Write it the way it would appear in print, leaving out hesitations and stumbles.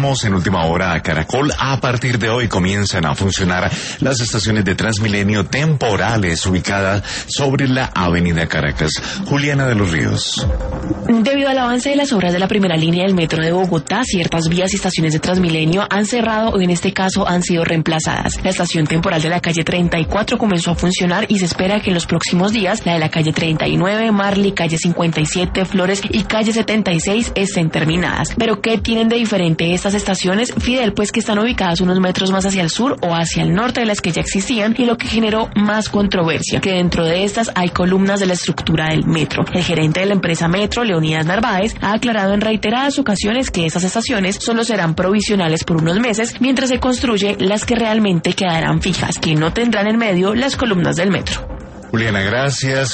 En última hora a Caracol. A partir de hoy comienzan a funcionar las estaciones de Transmilenio temporales ubicadas sobre la avenida Caracas. Juliana de los Ríos. Debido al avance de las obras de la primera línea del metro de Bogotá, ciertas vías y estaciones de Transmilenio han cerrado o en este caso han sido reemplazadas. La estación temporal de la calle 34 comenzó a funcionar y se espera que en los próximos días la de la calle 39, Marley, calle 57, Flores y calle 76 estén terminadas. ¿Pero qué tienen de diferente estas estaciones? Fidel, pues que están ubicadas unos metros más hacia el sur o hacia el norte de las que ya existían, y lo que generó más controversia, que dentro de estas hay columnas de la estructura del metro. El gerente de la empresa Metro, Leonidas Narváez, ha aclarado en reiteradas ocasiones que esas estaciones solo serán provisionales por unos meses mientras se construye las que realmente quedarán fijas, que no tendrán en medio las columnas del metro. Juliana, gracias.